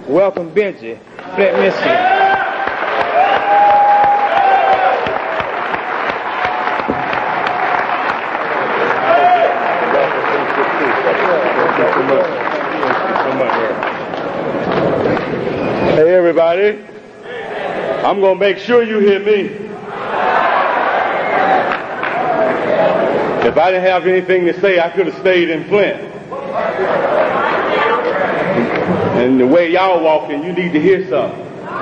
welcome Benji, Flint, Michigan. Hey everybody, I'm going to make sure you hear me. If I didn't have anything to say, I could have stayed in Flint. And the way y'all walking, you need to hear something.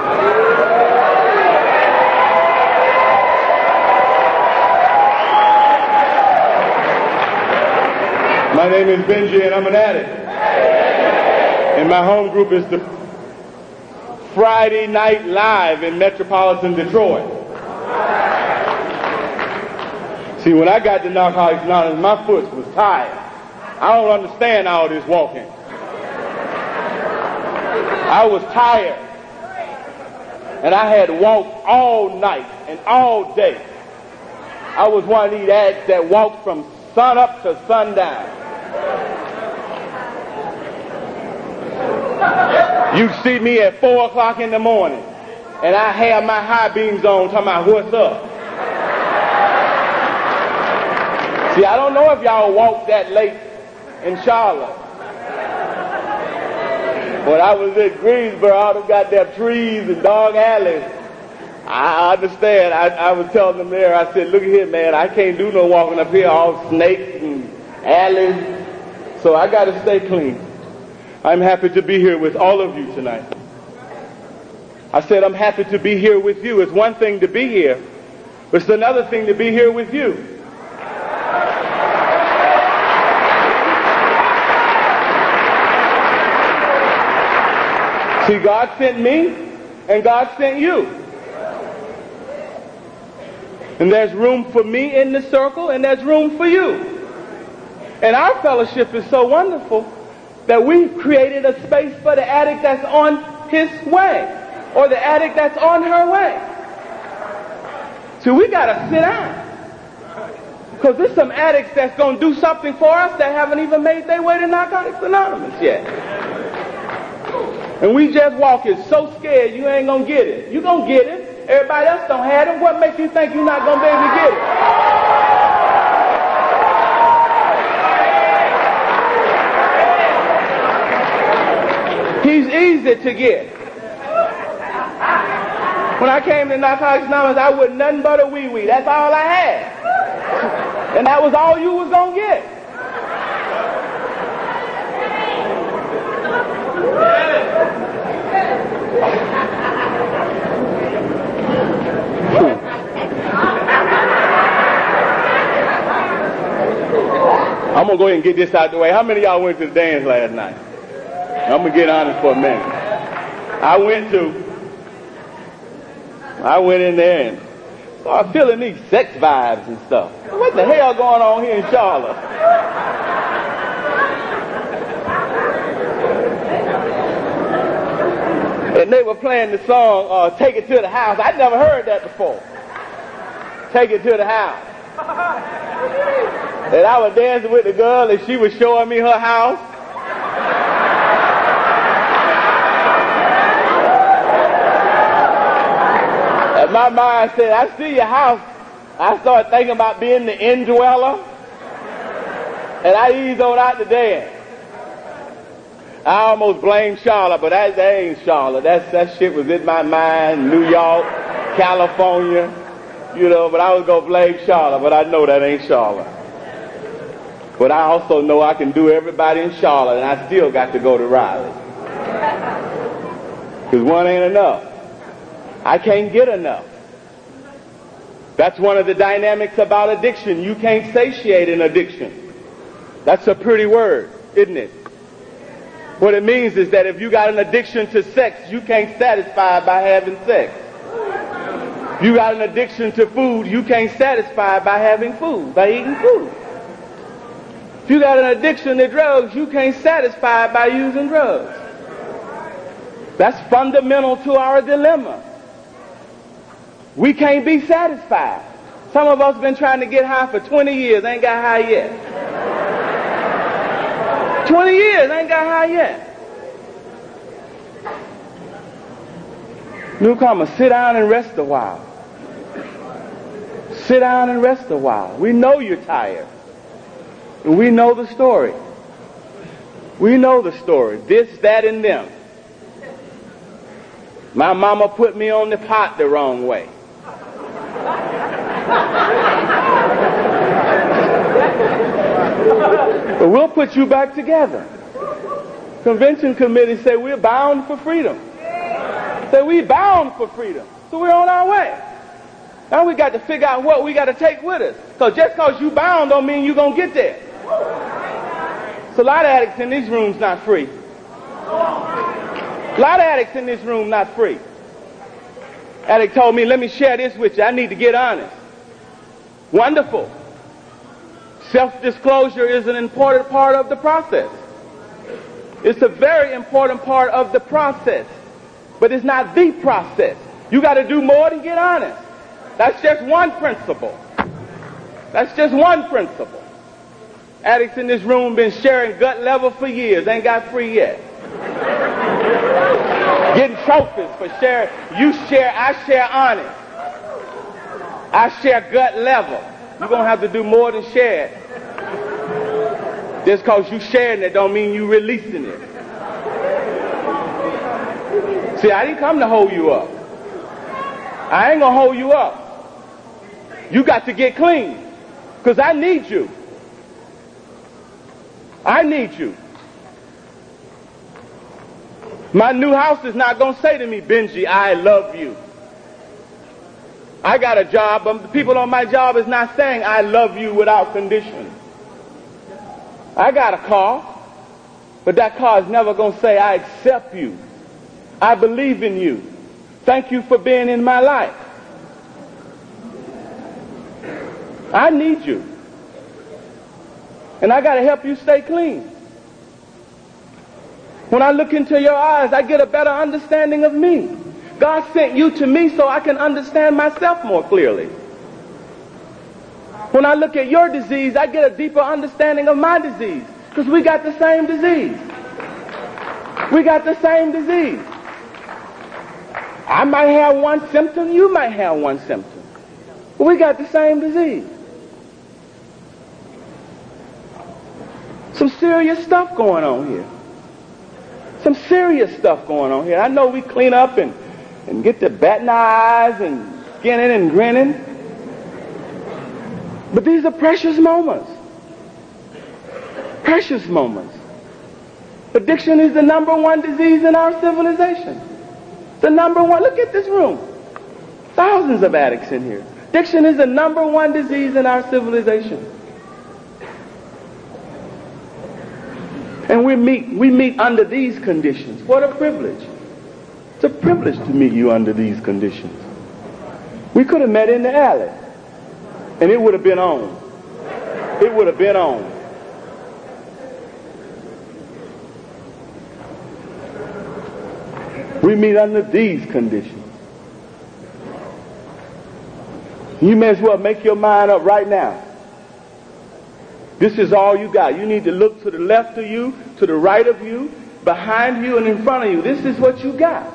My name is Benji and I'm an addict. And my home group is the Friday Night Live in metropolitan Detroit. See, when I got to Narcotics Anonymous, my foot was tired. I don't understand all this walking. I was tired. And I had walked all night and all day. I was one of these addicts that walked from sun up to sundown. You'd see me at 4 o'clock in the morning, and I have my high beams on talking about what's up. See, I don't know if y'all walked that late in Charlotte. When I was in Greensboro, all them goddamn trees and dog alleys, I understand. I was telling them there, I said, look at here, man, I can't do no walking up here, all snakes and alleys, so I got to stay clean. I'm happy to be here with all of you tonight. I said I'm happy to be here with you. It's one thing to be here, but it's another thing to be here with you. See, God sent me and God sent you. And there's room for me in the circle and there's room for you. And our fellowship is so wonderful that we've created a space for the addict that's on his way, or the addict that's on her way. So we gotta sit down. Because there's some addicts that's gonna do something for us that haven't even made their way to Narcotics Anonymous yet. And we just walking so scared you ain't gonna get it. You gonna get it. Everybody else don't have it. What makes you think you're not gonna be able to get it? He's easy to get. When I came to Narcotics Anonymous, I was nothing but a wee-wee. That's all I had. And that was all you was going to get. I'm going to go ahead and get this out the way. How many of y'all went to the dance last night? I'm going to get honest for a minute. I went in there and started feeling these sex vibes and stuff. What the hell going on here in Charlotte? And they were playing the song, Take It to the House. I'd never heard that before. Take It to the House. And I was dancing with the girl and she was showing me her house. And my mind said, I see your house. I started thinking about being the indweller. And I eased on out the dance. I almost blamed Charlotte, but that ain't Charlotte. That shit was in my mind, New York, California, but I was going to blame Charlotte, but I know that ain't Charlotte. But I also know I can do everybody in Charlotte, and I still got to go to Raleigh. Because one ain't enough. I can't get enough. That's one of the dynamics about addiction. You can't satiate an addiction. That's a pretty word, isn't it? What it means is that if you got an addiction to sex, you can't satisfy by having sex. If you got an addiction to food, you can't satisfy by having food, by eating food. If you got an addiction to drugs, you can't satisfy by using drugs. That's fundamental to our dilemma. We can't be satisfied. Some of us been trying to get high for 20 years, ain't got high yet. 20 years, ain't got high yet. Newcomer, sit down and rest a while. Sit down and rest a while. We know you're tired. And we know the story. We know the story. This, that, and them. My mama put me on the pot the wrong way. But we'll put you back together. Convention committee say we're bound for freedom. Say we're bound for freedom. So we're on our way. Now we got to figure out what we got to take with us. Because just because you bound don't mean you're going to get there. So a lot of addicts in these rooms not free. A lot of addicts in this room not free. Addict told me, let me share this with you. I need to get honest. Wonderful. Self-disclosure is an important part of the process. It's a very important part of the process. But it's not the process. You got to do more than get honest. That's just one principle. That's just one principle. Addicts in this room been sharing gut level for years. Ain't got free yet. Getting trophies for sharing. You share, I share honest. I share gut level. You're going to have to do more than share it. Just because you sharing it don't mean you releasing it. See, I didn't come to hold you up. I ain't going to hold you up. You got to get clean. Because I need you. I need you. My new house is not going to say to me, Benji, I love you. I got a job, but the people on my job is not saying I love you without condition. I got a car, but that car is never going to say I accept you. I believe in you. Thank you for being in my life. I need you. And I got to help you stay clean. When I look into your eyes, I get a better understanding of me. God sent you to me so I can understand myself more clearly. When I look at your disease, I get a deeper understanding of my disease. Because we got the same disease. We got the same disease. I might have one symptom, you might have one symptom. But we got the same disease. Some serious stuff going on here. Some serious stuff going on here. I know we clean up and get the batting eyes and skinning and grinning. But these are precious moments. Precious moments. Addiction is the #1 disease in our civilization. The #1. Look at this room. Thousands of addicts in here. Addiction is the #1 disease in our civilization. And we meet under these conditions. What a privilege. It's a privilege to meet you under these conditions. We could have met in the alley. And it would have been on. It would have been on. We meet under these conditions. You may as well make your mind up right now. This is all you got. You need to look to the left of you, to the right of you, behind you, and in front of you. This is what you got.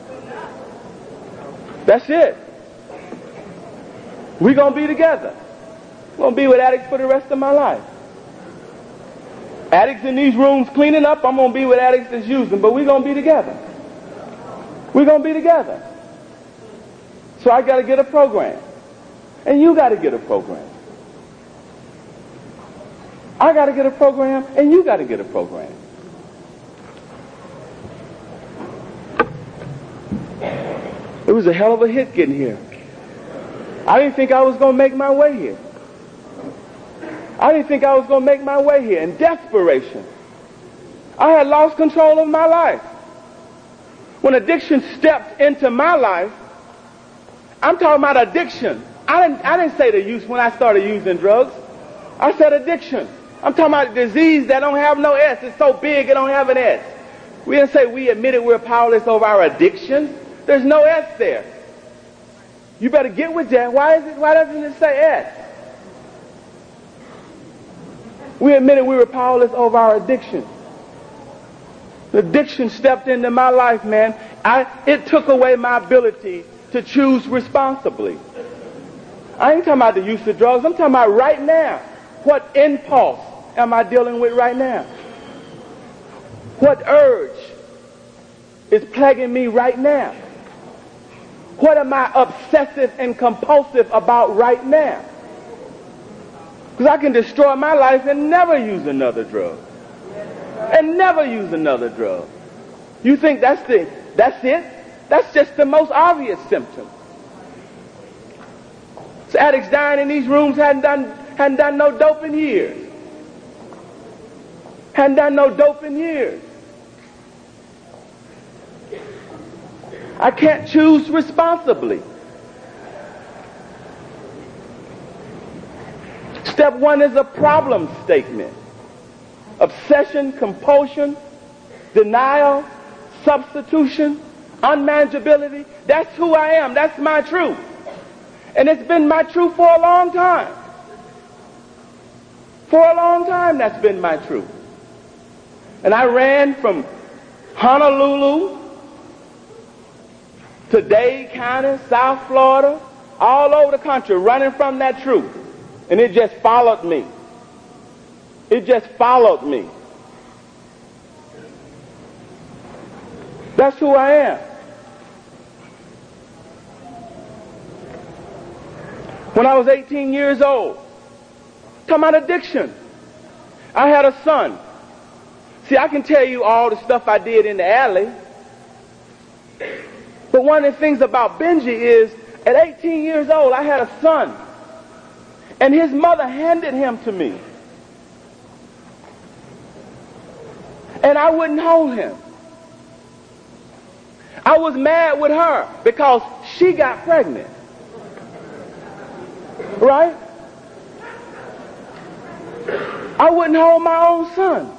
That's it. We're going to be together. I'm going to be with addicts for the rest of my life. Addicts in these rooms cleaning up, I'm going to be with addicts that's using, but we're going to be together. We're going to be together. So I got to get a program. And you got to get a program. I got to get a program, and you got to get a program. It was a hell of a hit getting here. I didn't think I was going to make my way here. I didn't think I was going to make my way here in desperation. I had lost control of my life. When addiction stepped into my life, I'm talking about addiction. I didn't say the use when I started using drugs. I said addiction. I'm talking about a disease that don't have no S. It's so big it don't have an S. We didn't say we admitted we're powerless over our addictions. There's no S there. You better get with that. Why doesn't it say S? We admitted we were powerless over our addiction. The addiction stepped into my life, man. It took away my ability to choose responsibly. I ain't talking about the use of drugs. I'm talking about right now. What impulse am I dealing with right now? What urge is plaguing me right now? What am I obsessive and compulsive about right now? Because I can destroy my life and never use another drug. And never use another drug. You think that's it? That's just the most obvious symptom. So addicts dying in these rooms hadn't done no dope in years. Hadn't done no dope in years. I can't choose responsibly. Step one is a problem statement. Obsession, compulsion, denial, substitution, unmanageability. That's who I am. That's my truth. And it's been my truth for a long time. For a long time, that's been my truth. And I ran from Honolulu to Dade County, South Florida, all over the country, running from that truth. And it just followed me. It just followed me. That's who I am. When I was 18 years old, talking about addiction, I had a son. See, I can tell you all the stuff I did in the alley. But one of the things about Benji is, at 18 years old, I had a son. And his mother handed him to me. And I wouldn't hold him. I was mad with her because she got pregnant. Right? I wouldn't hold my own son.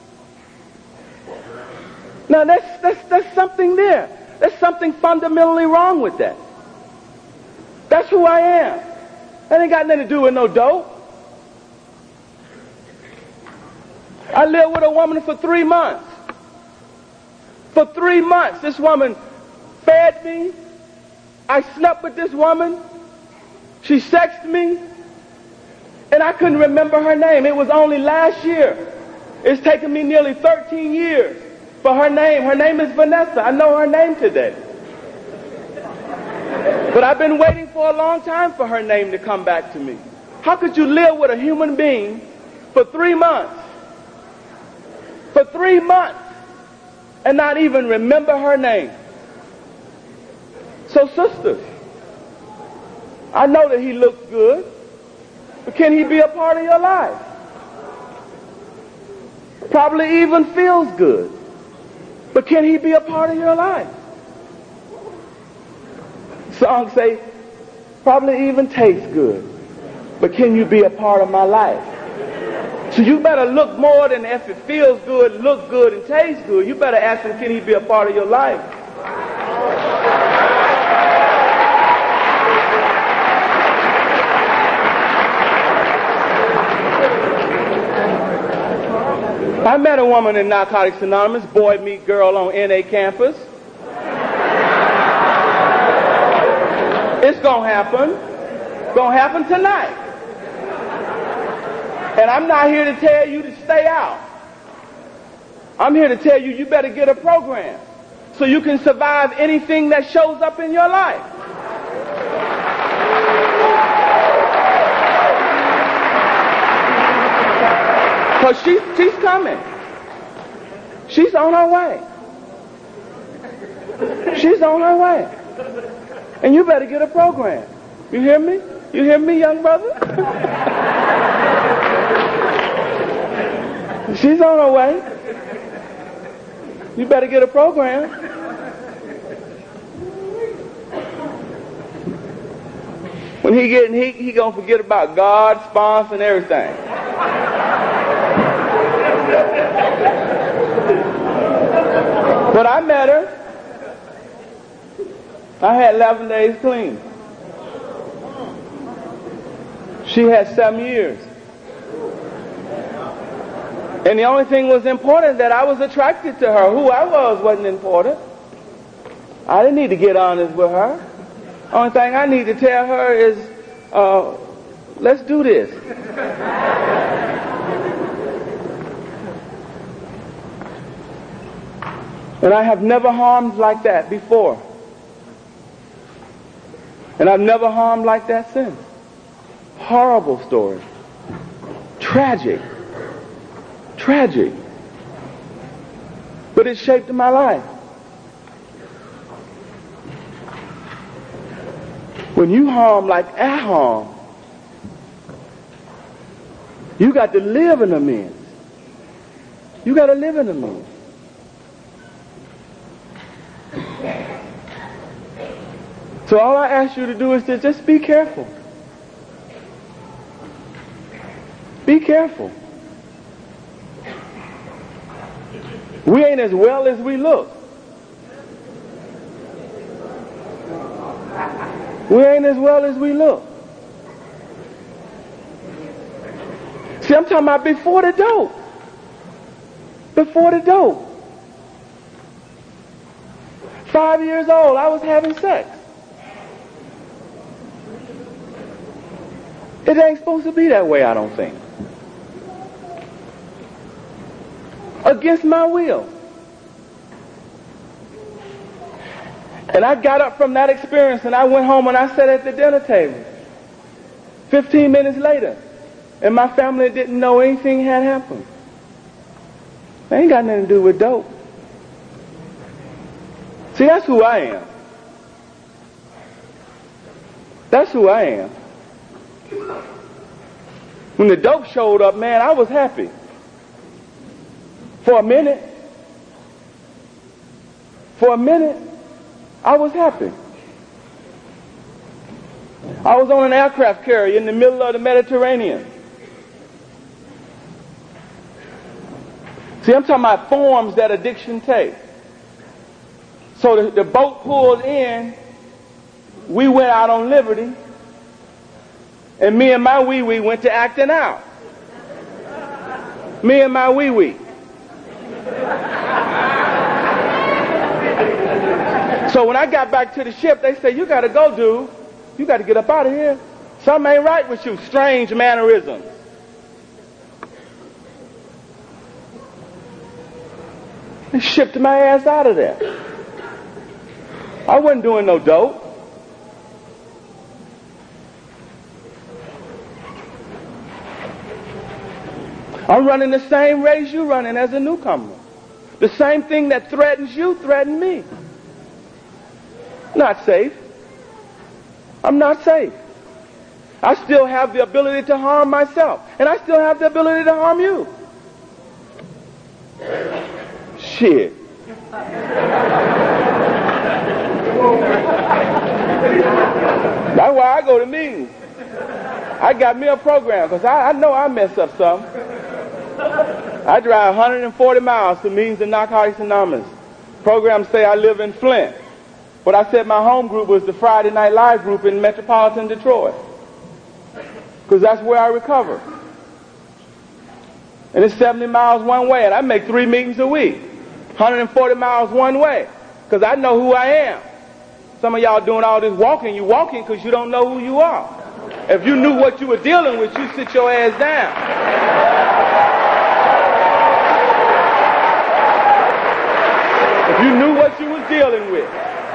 Now that's something there. There's something fundamentally wrong with that. That's who I am. That ain't got nothing to do with no dope. I lived with a woman for 3 months. For 3 months, this woman fed me. I slept with this woman. She sexed me. And I couldn't remember her name. It was only last year. It's taken me nearly 13 years for her name. Her name is Vanessa. I know her name today. But I've been waiting for a long time for her name to come back to me. How could you live with a human being for 3 months? For 3 months and not even remember her name? So sisters, I know that he looks good, but can he be a part of your life? Probably even feels good, but can he be a part of your life? Songs say, probably even tastes good, but can you be a part of my life? So you better look more than if it feels good, look good, and tastes good. You better ask him, can he be a part of your life? I met a woman in Narcotics Anonymous, boy meet girl on NA campus. It's gonna happen. It's gonna happen tonight. And I'm not here to tell you to stay out. I'm here to tell you, you better get a program so you can survive anything that shows up in your life. Because she's coming. She's on her way. She's on her way. And you better get a program. You hear me? You hear me, young brother? She's on her way. You better get a program. When he getting heat, he gonna forget about God, sponsor, and everything. But I met her. I had 11 days clean. She had 7 years. And the only thing was important that I was attracted to her. Who I was wasn't important. I didn't need to get honest with her. Only thing I need to tell her is, let's do this. And I have never harmed like that before. And I've never harmed like that since. Horrible story. Tragic. Tragic. But it shaped my life. When you harm like I harm, you got to live in amends. You got to live in amends. So all I ask you to do is to just be careful. Be careful. We ain't as well as we look. We ain't as well as we look. See, I'm talking about before the dope. Before the dope. 5 years old, I was having sex. It ain't supposed to be that way, I don't think. Against my will. And I got up from that experience and I went home and I sat at the dinner table. 15 minutes later, and my family didn't know anything had happened. It ain't got nothing to do with dope. See, that's who I am. That's who I am. When the dope showed up, man, I was happy. For a minute, I was happy. I was on an aircraft carrier in the middle of the Mediterranean. See, I'm talking about forms that addiction takes. So the boat pulled in, we went out on liberty, and me and my wee-wee went to acting out. Me and my wee-wee. So when I got back to the ship, they said, you gotta go, dude. You gotta get up out of here. Something ain't right with you. Strange mannerisms. They shipped my ass out of there. I wasn't doing no dope. I'm running the same race you're running as a newcomer. The same thing that threatens you threatened me. Not safe. I'm not safe. I still have the ability to harm myself. And I still have the ability to harm you. Shit. That's why I go to meetings. I got me a program because I know I mess up something. I drive 140 miles to meetings in Narcotics Anonymous. Programs say I live in Flint. But I said my home group was the Friday Night Live group in metropolitan Detroit. Because that's where I recover. And it's 70 miles one way, and I make 3 meetings a week. 140 miles one way. Because I know who I am. Some of y'all doing all this walking. You walking because you don't know who you are. If you knew what you were dealing with, you sit your ass down. If you knew what you was dealing with.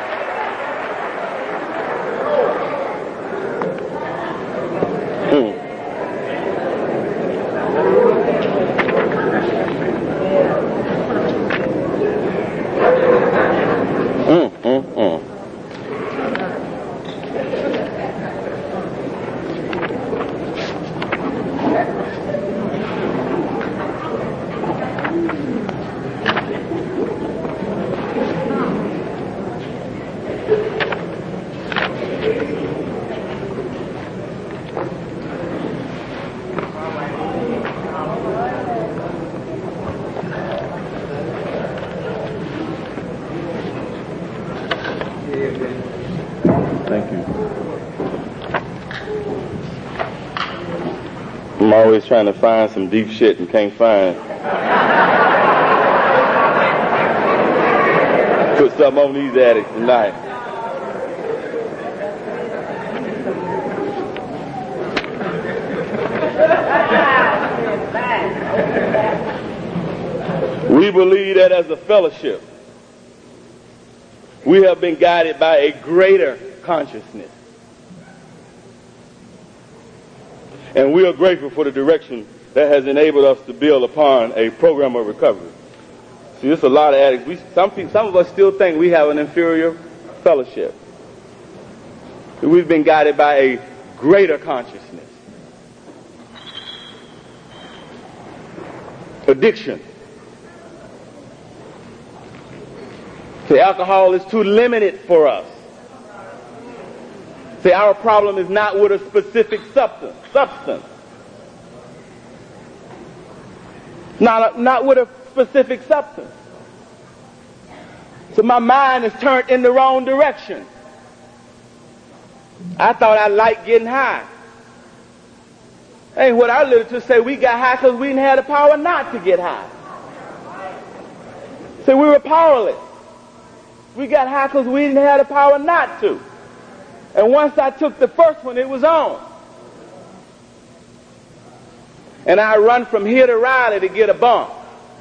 Thank you. I'm always trying to find some deep shit and can't find. Put something on these addicts tonight. We believe that as a fellowship, we have been guided by a greater consciousness. And we are grateful for the direction that has enabled us to build upon a program of recovery. See, there's a lot of addicts. Some of us still think we have an inferior fellowship. We've been guided by a greater consciousness. Addiction. See, alcohol is too limited for us. See, our problem is not with a specific substance. Not with a specific substance. So my mind is turned in the wrong direction. I thought I liked getting high. Hey, what our literature say, we got high because we didn't have the power not to get high. So we were powerless. We got high because we didn't have the power not to. And once I took the first one, it was on. And I run from here to Riley to get a bump.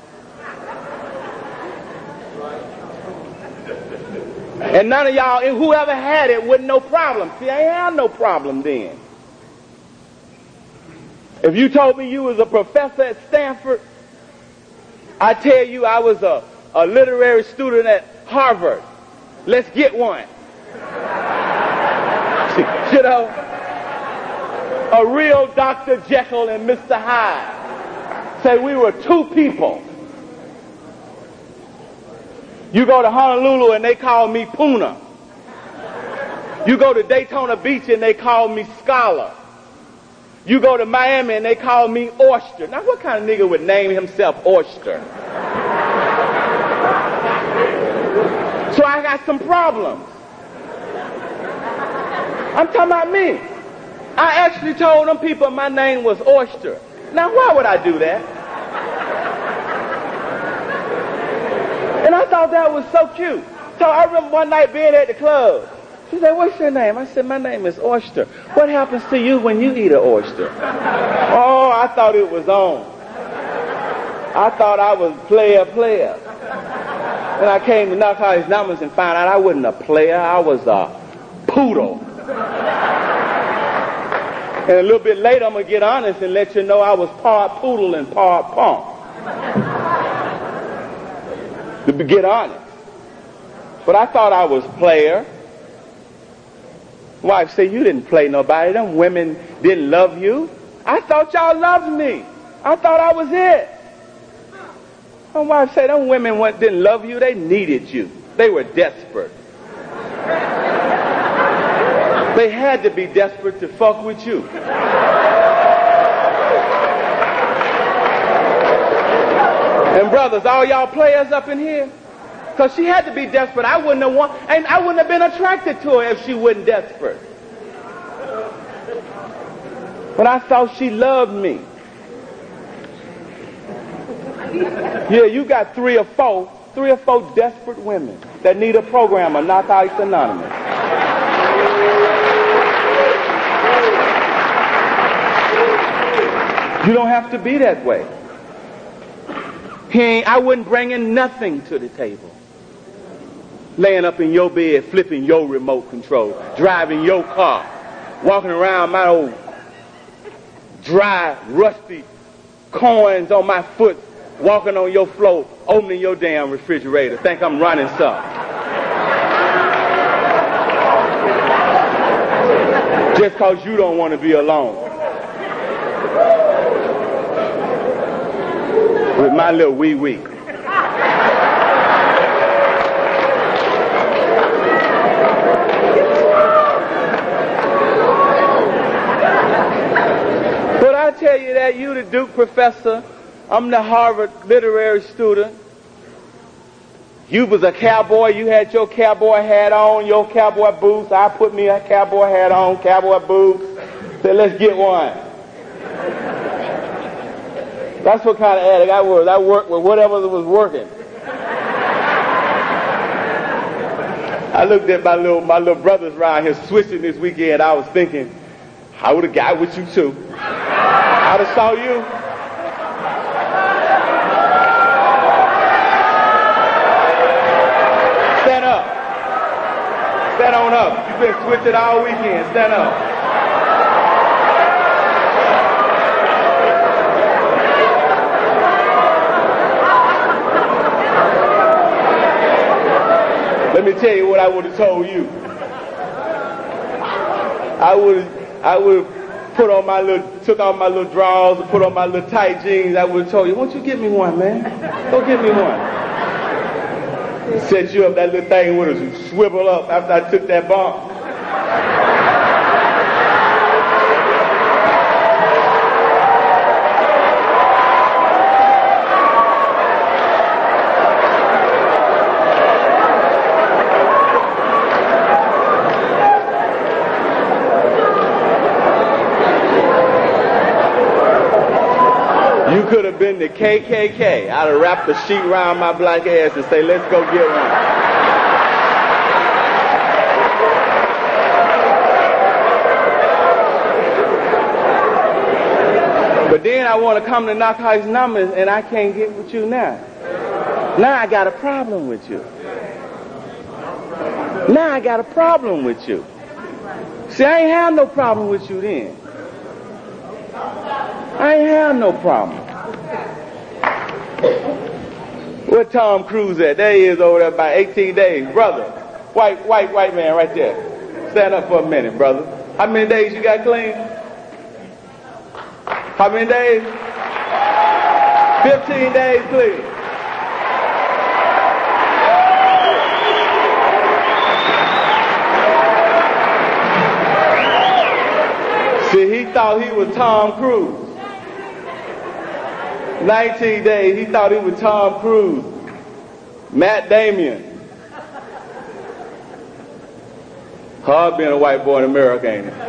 And none of y'all, and whoever had it, with no problem. See, I ain't had no problem then. If you told me you was a professor at Stanford, I tell you I was a literary student at Harvard. Let's get one. You know, a real Dr. Jekyll and Mr. Hyde. Say we were two people. You go to Honolulu and they call me Puna. You go to Daytona Beach and they call me Scholar. You go to Miami and they call me Oyster. Now what kind of nigga would name himself Oyster? So I got some problems. I'm talking about me. I actually told them people my name was Oyster. Now why would I do that? And I thought that was so cute. So I remember one night being at the club. She said, what's your name? I said, my name is Oyster. What happens to you when you eat an oyster? Oh, I thought it was on. I thought I was player. And I came to knock out his numbers and found out I wasn't a player. I was a poodle. And a little bit later, I'm going to get honest and let you know I was part poodle and part punk. To get honest. But I thought I was player. Wife said, you didn't play nobody. Them women didn't love you. I thought y'all loved me. I thought I was it. My wife said, them women didn't love you. They needed you. They were desperate. They had to be desperate to fuck with you. And brothers, all y'all players up in here? Because she had to be desperate. I wouldn't have been attracted to her if she wasn't desperate. But I thought she loved me. Yeah, you got three or four desperate women that need a program of Narcotics Anonymous. You don't have to be that way. I wouldn't bring in nothing to the table. Laying up in your bed, flipping your remote control, driving your car, walking around my old dry, rusty coins on my foot, walking on your floor, opening your damn refrigerator. Think I'm running something. Just because you don't want to be alone. With my little wee-wee. But I tell you that you the Duke professor, I'm the Harvard literary student. You was a cowboy, you had your cowboy hat on, your cowboy boots. I put me a cowboy hat on, cowboy boots. Said, let's get one. That's what kind of addict I was. I worked with whatever was working. I looked at my little brothers around here switching this weekend. I was thinking, I would have got with you too. I'd have saw you. Stand up. Stand on up. You've been switching all weekend. Stand up. Let me tell you what I would have told you. I would have took off my little drawers and put on my little tight jeans. I would have told you, won't you get me one, man? Go get me one. Set you up, that little thing would have swiveled up after I took that bump. You could have been the KKK. I'd have wrapped the sheet around my black ass and say, let's go get one. But then I want to come to Narcotics Anonymous and I can't get with you now. Now I got a problem with you. Now I got a problem with you. See, I ain't have no problem with you then. I ain't have no problem. Where Tom Cruise at? There he is over there about 18 days. Brother, white man right there. Stand up for a minute, brother. How many days you got clean? How many days? 15 days clean. See, he thought he was Tom Cruise. 19 days, he thought he was Tom Cruise. Matt Damon. Hard being a white boy in America, ain't it?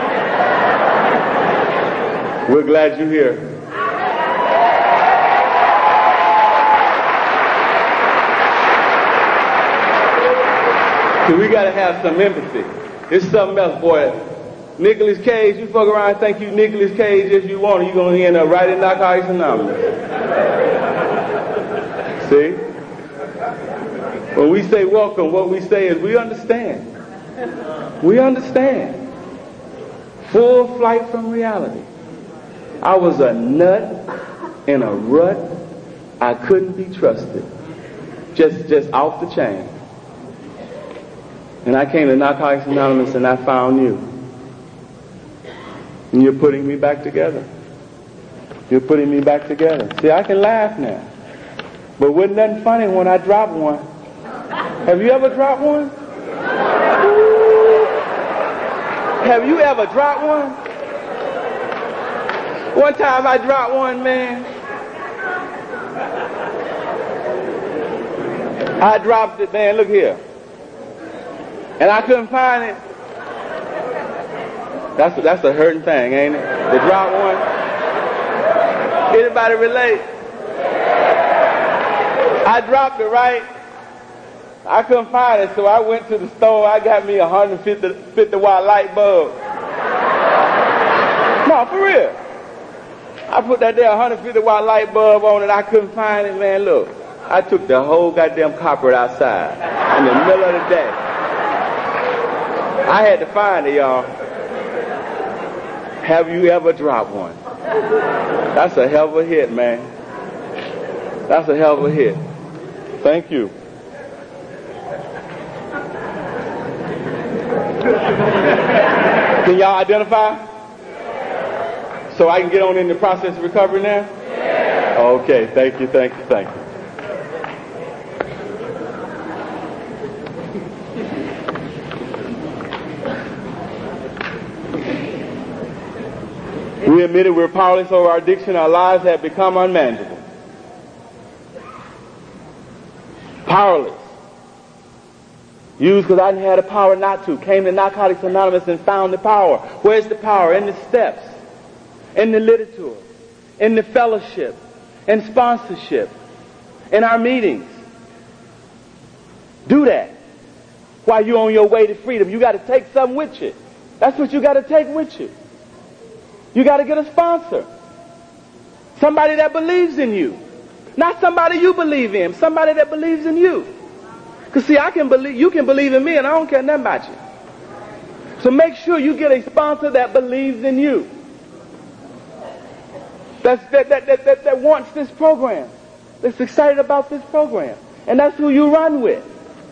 We're glad you're here. So we gotta have some empathy. It's something else, boy. Nicolas Cage, you fuck around and think you Nicolas Cage if you want, you're going to end up right in Narcotics Anonymous. See? When we say welcome, what we say is we understand. We understand. Full flight from reality. I was a nut in a rut. I couldn't be trusted. Just off the chain. And I came to Narcotics Anonymous and I found you. And you're putting me back together. You're putting me back together. See, I can laugh now. But wasn't nothing funny when I dropped one. Have you ever dropped one? Have you ever dropped one? One time I dropped one, man. I dropped it, man, look here. And I couldn't find it. That's a hurting thing, ain't it? To drop one. Anybody relate? I dropped it, right? I couldn't find it, so I went to the store. I got me a 150-watt light bulb. No, for real. I put that there 150-watt light bulb on and I couldn't find it, man. Look, I took the whole goddamn copper outside in the middle of the day. I had to find it, y'all. Have you ever dropped one? That's a hell of a hit, man. That's a hell of a hit. Thank you. Can y'all identify? So I can get on in the process of recovery now? Okay, thank you. We admitted we're powerless over our addiction. Our lives have become unmanageable. Powerless. Used because I didn't have the power not to. Came to Narcotics Anonymous and found the power. Where's the power? In the steps. In the literature. In the fellowship. In sponsorship. In our meetings. Do that. while you're on your way to freedom. You got to take something with you. That's what you got to take with you. You got to get a sponsor. Somebody that believes in you. Not somebody you believe in. Somebody that believes in you. Because see, you can believe in me and I don't care nothing about you. So make sure you get a sponsor that believes in you. That wants this program. That's excited about this program. And that's who you run with.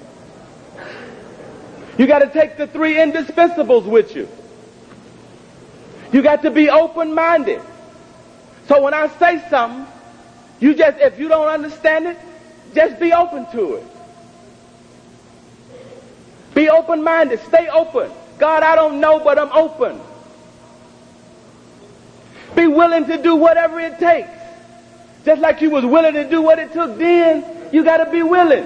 You got to take the 3 indispensables with you. You got to be open-minded. So when I say something, if you don't understand it, just be open to it. Be open-minded. Stay open. God, I don't know, but I'm open. Be willing to do whatever it takes. Just like you was willing to do what it took then, you got to be willing.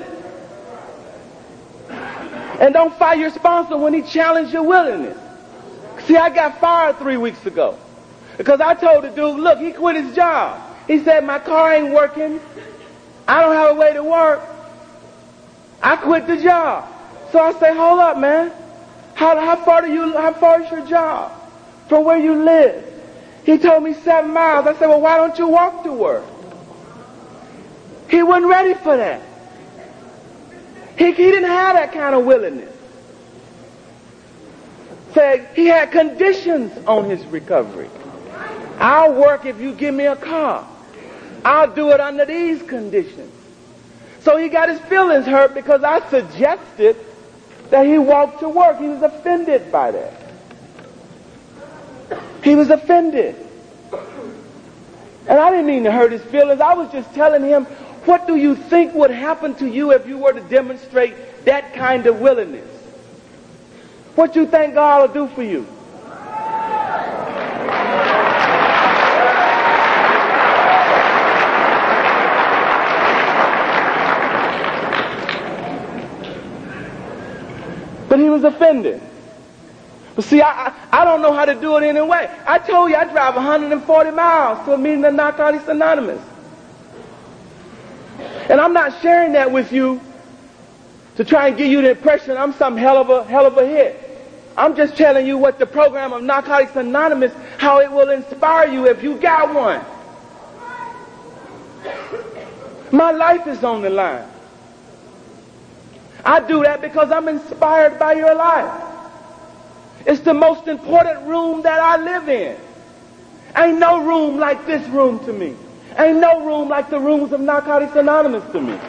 And don't fire your sponsor when he challenged your willingness. See, I got fired 3 weeks ago because I told the dude, look, he quit his job. He said, my car ain't working. I don't have a way to work. I quit the job. So I say, hold up, man. How far is your job from where you live? He told me 7 miles. I said, well, why don't you walk to work? He wasn't ready for that. He didn't have that kind of willingness. Said he had conditions on his recovery. I'll work if you give me a car. I'll do it under these conditions. So he got his feelings hurt because I suggested that he walk to work. He was offended by that. He was offended. And I didn't mean to hurt his feelings. I was just telling him, what do you think would happen to you if you were to demonstrate that kind of willingness? What do you think God will do for you? But he was offended. But see, I don't know how to do it anyway. I told you I drive 140 miles to a meeting of Narcotics Anonymous. And I'm not sharing that with you to try and give you the impression I'm some hell of a hit. I'm just telling you what the program of Narcotics Anonymous, how it will inspire you if you got one. My life is on the line. I do that because I'm inspired by your life. It's the most important room that I live in. Ain't no room like this room to me. Ain't no room like the rooms of Narcotics Anonymous to me.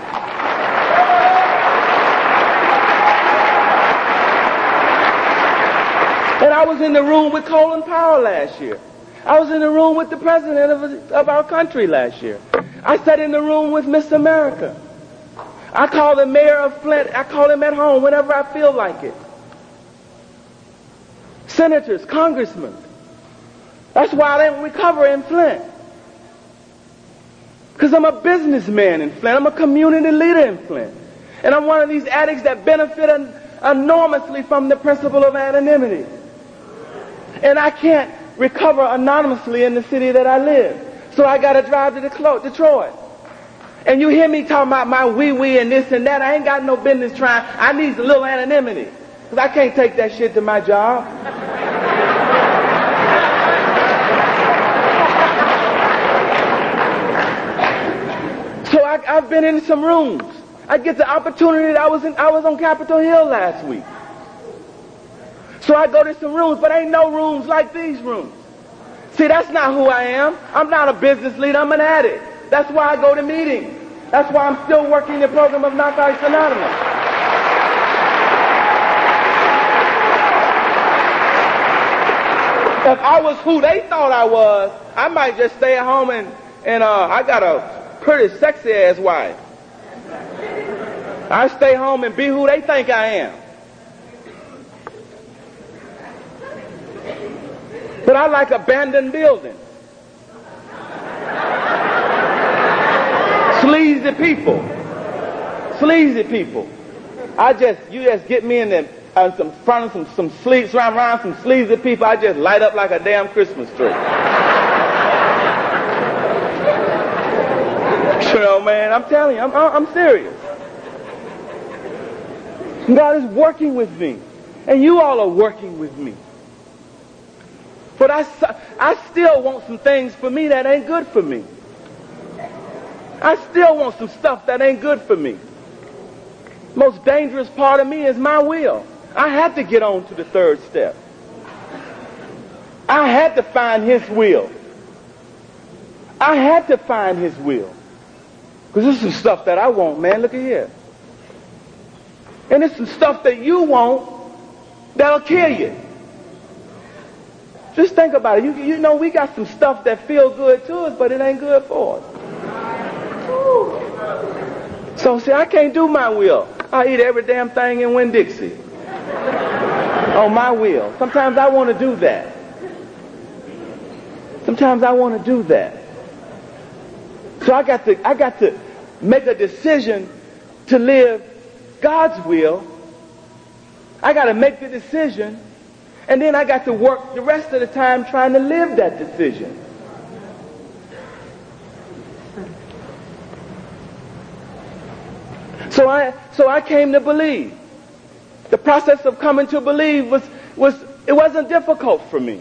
And I was in the room with Colin Powell last year. I was in the room with the president of our country last year. I sat in the room with Miss America. I call the mayor of Flint. I call him at home whenever I feel like it. Senators, congressmen. That's why I didn't recover in Flint. Because I'm a businessman in Flint. I'm a community leader in Flint. And I'm one of these addicts that benefit enormously from the principle of anonymity. And I can't recover anonymously in the city that I live. So I got to drive to Detroit. And you hear me talking about my wee-wee and this and that. I ain't got no business trying. I need a little anonymity. Because I can't take that shit to my job. So I've been in some rooms. I get the opportunity. I was on Capitol Hill last week. So I go to some rooms, but ain't no rooms like these rooms. See, that's not who I am. I'm not a business leader. I'm an addict. That's why I go to meetings. That's why I'm still working the program of Narcotics Anonymous. If I was who they thought I was, I might just stay at home and I got a pretty sexy ass wife. I stay home and be who they think I am. But I like abandoned buildings. Sleazy people. Sleazy people. You just get me in the front of some around some sleazy people. I just light up like a damn Christmas tree. You know, man, I'm telling you, I'm serious. God is working with me. And you all are working with me. But I still want some things for me that ain't good for me. I still want some stuff that ain't good for me. Most dangerous part of me is my will. I had to get on to the third step. I had to find his will. I had to find his will. Because there's some stuff that I want, man. Look at here. And there's some stuff that you want that'll kill you. Just think about it. You know, we got some stuff that feel good to us, but it ain't good for us. So, see, I can't do my will. I eat every damn thing in Winn-Dixie. On my will. Sometimes I want to do that. Sometimes I want to do that. So I got to make a decision to live God's will. I got to make the decision, and then I got to work the rest of the time trying to live that decision. So I came to believe. The process of coming to believe it wasn't difficult for me.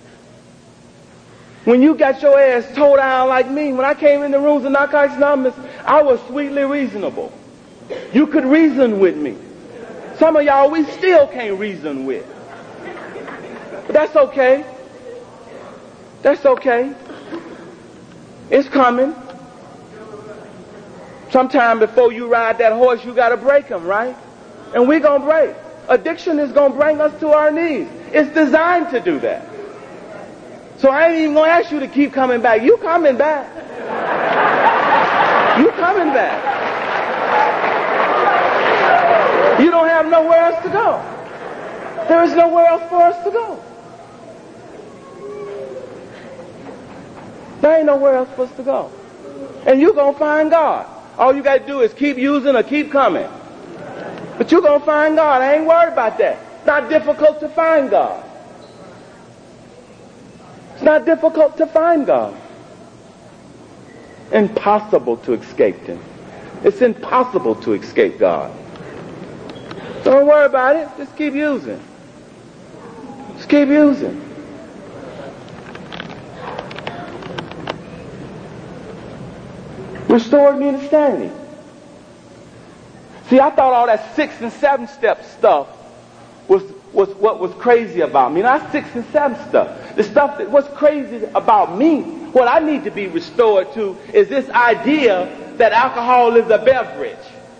When you got your ass towed down like me, when I came in the rooms of Narcotics Anonymous, I was sweetly reasonable. You could reason with me. Some of y'all we still can't reason with. But that's okay. That's okay. It's coming. Sometime before you ride that horse, you got to break him, right? And we're going to break. Addiction is going to bring us to our knees. It's designed to do that. So I ain't even going to ask you to keep coming back. You coming back. You coming back. You don't have nowhere else to go. There is nowhere else for us to go. There ain't nowhere else for us to go. And you're going to find God. All you got to do is keep using or keep coming. But you're going to find God. I ain't worried about that. It's not difficult to find God. It's not difficult to find God. Impossible to escape him. It's impossible to escape God. Don't worry about it. Just keep using. Just keep using. Restored me to sanity. See, I thought all that 6 and 7 step stuff was what was crazy about me. Not 6 and 7 stuff. The stuff that was crazy about me, what I need to be restored to is this idea that alcohol is a beverage.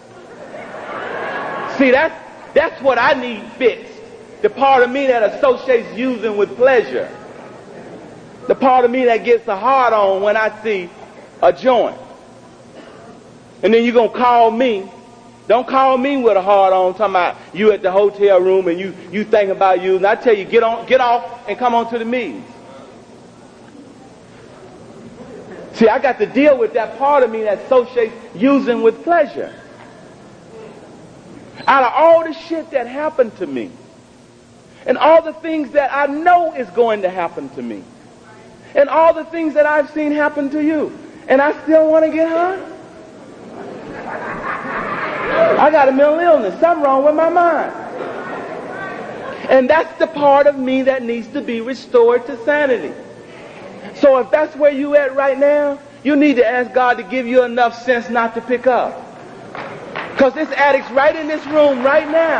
See, that's what I need fixed. The part of me that associates using with pleasure. The part of me that gets a hard on when I see a joint. And then you're going to call me. Don't call me with a hard on talking about you at the hotel room and you think about you. And I tell you, get off and come on to the meetings. See, I got to deal with that part of me that associates using with pleasure. Out of all the shit that happened to me, and all the things that I know is going to happen to me, and all the things that I've seen happen to you, and I still want to get high? I got a mental illness. Something wrong with my mind. And that's the part of me that needs to be restored to sanity. So if that's where you at right now, you need to ask God to give you enough sense not to pick up. Because there's addicts right in this room right now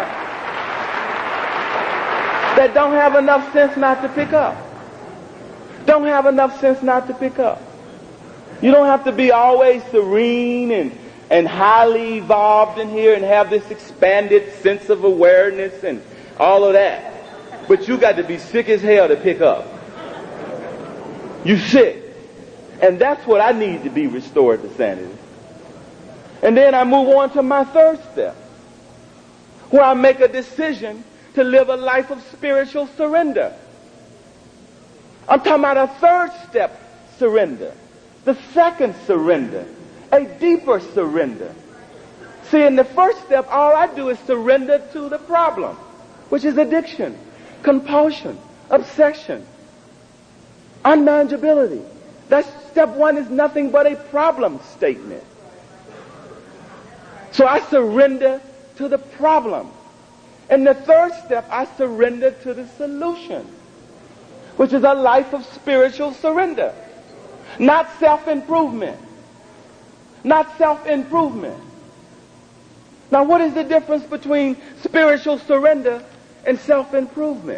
that don't have enough sense not to pick up. Don't have enough sense not to pick up. You don't have to be always serene and highly evolved in here and have this expanded sense of awareness and all of that. But you got to be sick as hell to pick up. You sick. And that's what I need to be restored to sanity. And then I move on to my third step, where I make a decision to live a life of spiritual surrender. I'm talking about a third step surrender. The second surrender. A deeper surrender. See, in the first step, all I do is surrender to the problem, which is addiction, compulsion, obsession, unmanageability. That step one is nothing but a problem statement. So I surrender to the problem. And the third step, I surrender to the solution, which is a life of spiritual surrender. Not self-improvement. Not self-improvement. Now, what is the difference between spiritual surrender and self-improvement?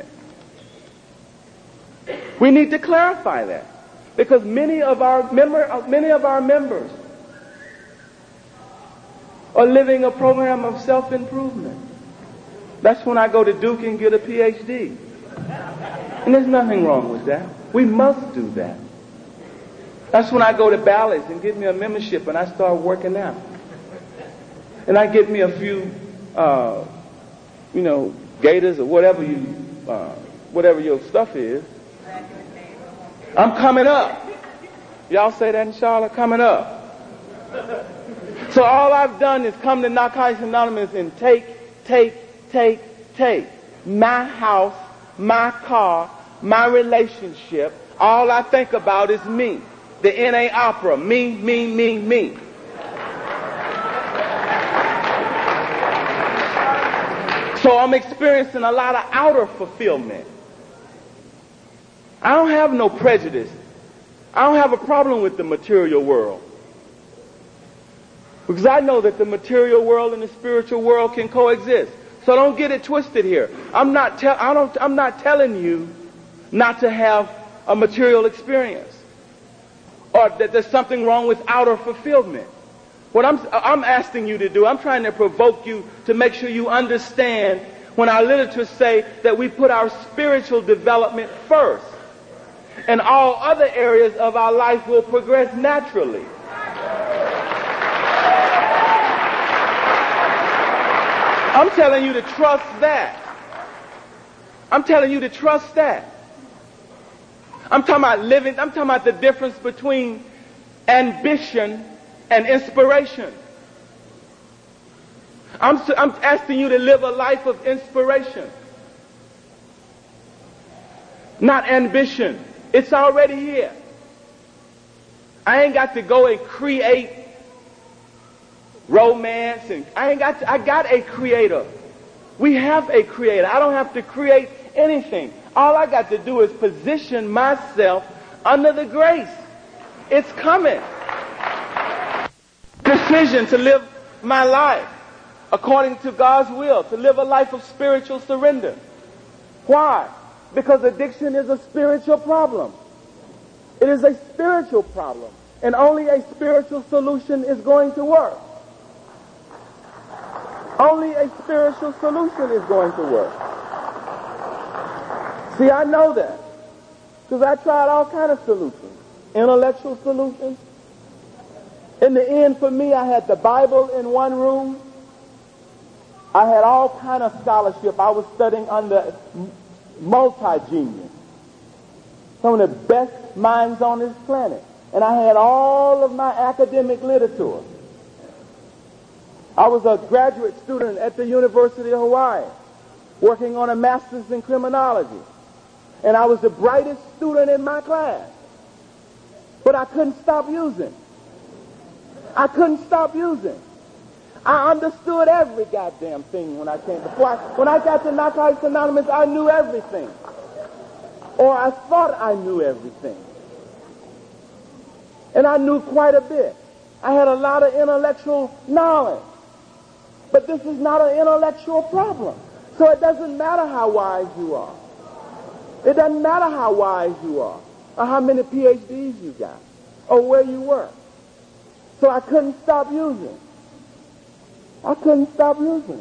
We need to clarify that, because many of our members are living a program of self-improvement. That's when I go to Duke and get a PhD. And there's nothing wrong with that. We must do that. That's when I go to Bally's and get me a membership and I start working out. And I get me a few, gators or whatever your stuff is. I'm coming up. Y'all say that in Charlotte? Coming up. So all I've done is come to Narcotics Anonymous and take. My house, my car, my relationship. All I think about is me. The NA opera. Me. So I'm experiencing a lot of outer fulfillment. I don't have no prejudice. I don't have a problem with the material world. Because I know that the material world and the spiritual world can coexist. So don't get it twisted here. I'm not telling you not to have a material experience, or that there's something wrong with outer fulfillment. What I'm asking you to do, I'm trying to provoke you to make sure you understand when our literature say that we put our spiritual development first, and all other areas of our life will progress naturally. I'm telling you to trust that. I'm telling you to trust that. I'm talking about the difference between ambition and inspiration. I'm asking you to live a life of inspiration, not ambition. It's already here. I ain't got to go and create romance, and I got a creator. We have a creator. I don't have to create anything. All I got to do is position myself under the grace. It's coming. Decision to live my life according to God's will, to live a life of spiritual surrender. Why? Because addiction is a spiritual problem. It is a spiritual problem, and only a spiritual solution is going to work. Only a spiritual solution is going to work. See, I know that, because I tried all kind of solutions, intellectual solutions. In the end, for me, I had the Bible in one room. I had all kind of scholarship. I was studying under multi-genius, some of the best minds on this planet. And I had all of my academic literature. I was a graduate student at the University of Hawaii, working on a master's in criminology. And I was the brightest student in my class. But I couldn't stop using. I couldn't stop using. I understood every goddamn thing when I came to when I got to Narcotics Anonymous, I knew everything. Or I thought I knew everything. And I knew quite a bit. I had a lot of intellectual knowledge. But this is not an intellectual problem. So it doesn't matter how wise you are. It doesn't matter how wise you are, or how many PhDs you got, or where you work. So I couldn't stop using. I couldn't stop using.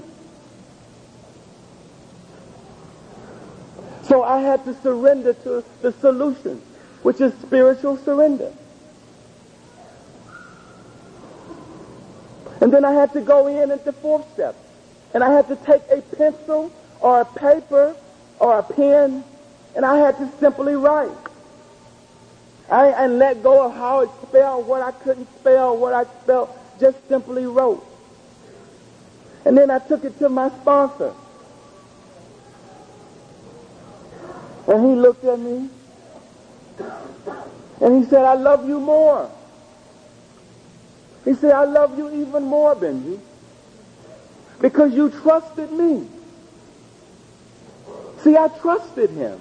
So I had to surrender to the solution, which is spiritual surrender. And then I had to go in at the fourth step. And I had to take a pencil or a paper or a pen, and I had to simply write. And let go of how it spelled, what I couldn't spell, what I spelled, just simply wrote. And then I took it to my sponsor. And he looked at me, and he said, I love you more. He said, I love you even more, Benji, because you trusted me. See, I trusted him.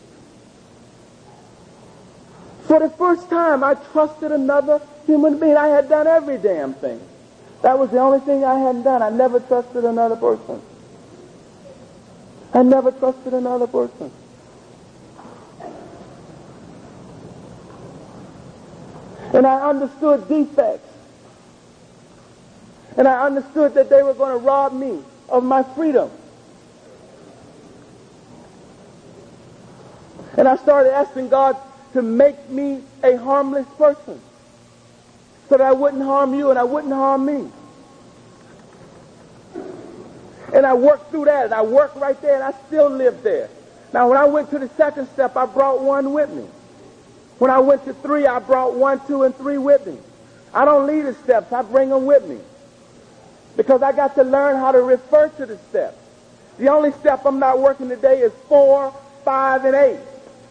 For the first time, I trusted another human being. I had done every damn thing. That was the only thing I hadn't done. I never trusted another person. I never trusted another person. And I understood defects. And I understood that they were going to rob me of my freedom. And I started asking God to make me a harmless person so that I wouldn't harm you and I wouldn't harm me. And I worked through that, and I worked right there, and I still lived there. Now, when I went to the second step, I brought one with me. When I went to 3, I brought 1, 2, and 3 with me. I don't leave the steps. I bring them with me. Because I got to learn how to refer to the steps. The only step I'm not working today is 4, 5, and 8.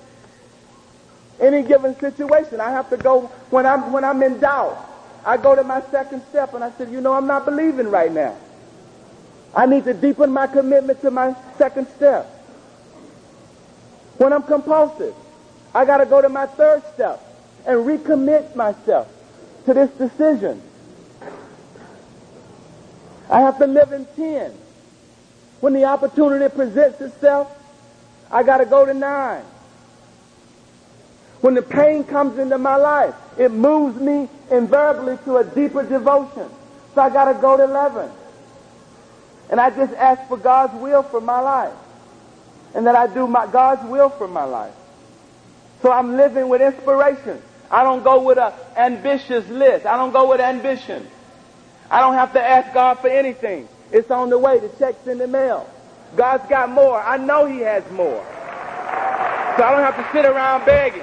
Any given situation, I have to go, when I'm in doubt, I go to my second step, and I said, I'm not believing right now. I need to deepen my commitment to my second step. When I'm compulsive, I got to go to my third step and recommit myself to this decision. I have to live in 10. When the opportunity presents itself, I got to go to 9. When the pain comes into my life, it moves me invariably to a deeper devotion. So I got to go to 11. And I just ask for God's will for my life. And that I do God's will for my life. So I'm living with inspiration. I don't go with an ambitious list. I don't go with ambition. I don't have to ask God for anything. It's on the way. The check's in the mail. God's got more. I know he has more. So I don't have to sit around begging.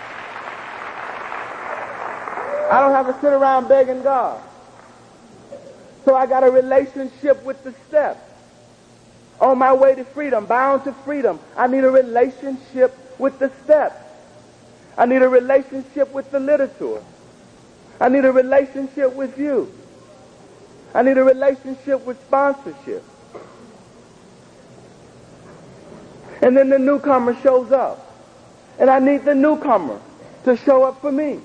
I don't have to sit around begging God. So I got a relationship with the steps. On my way to freedom, bound to freedom, I need a relationship with the steps. I need a relationship with the literature. I need a relationship with you. I need a relationship with sponsorship. And then the newcomer shows up. And I need the newcomer to show up for me.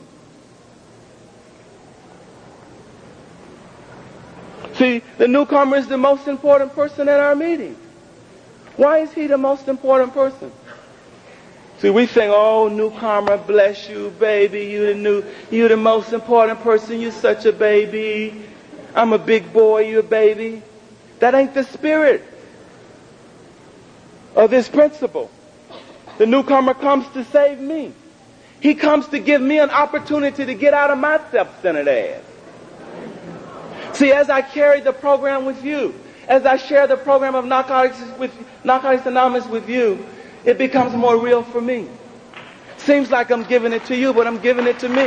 See, the newcomer is the most important person at our meeting. Why is he the most important person? See, we think, oh, newcomer, bless you, baby. You the most important person. You such a baby. I'm a big boy. You a baby. That ain't the spirit of this principle. The newcomer comes to save me. He comes to give me an opportunity to get out of my self-centered ass. See, as I carry the program with you, as I share the program of Narcotics Anonymous with you, it becomes more real for me. Seems like I'm giving it to you, but I'm giving it to me.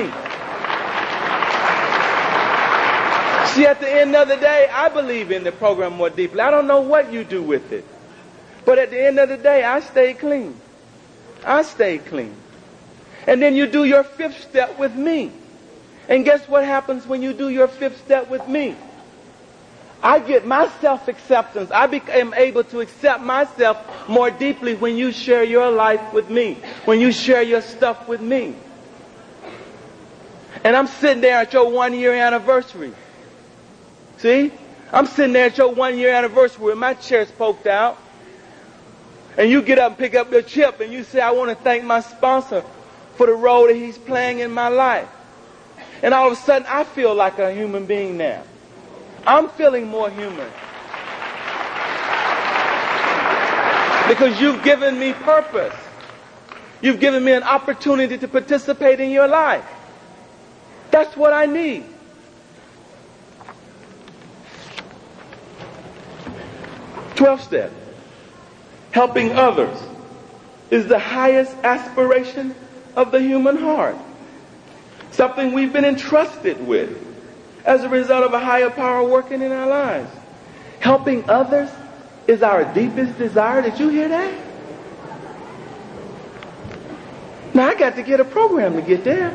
See, at the end of the day, I believe in the program more deeply. I don't know what you do with it. But at the end of the day, I stay clean. I stay clean. And then you do your 5th step with me. And guess what happens when you do your 5th step with me? I get my self-acceptance. I am able to accept myself more deeply when you share your life with me. When you share your stuff with me. And I'm sitting there at your 1-year anniversary. See? I'm sitting there at your 1-year anniversary with my chair's poked out. And you get up and pick up your chip and you say, I want to thank my sponsor for the role that he's playing in my life. And all of a sudden, I feel like a human being now. I'm feeling more human. Because you've given me purpose. You've given me an opportunity to participate in your life. That's what I need. Twelfth step. Helping others is the highest aspiration of the human heart. Something we've been entrusted with as a result of a higher power working in our lives. Helping others is our deepest desire. Did you hear that? Now I got to get a program to get there.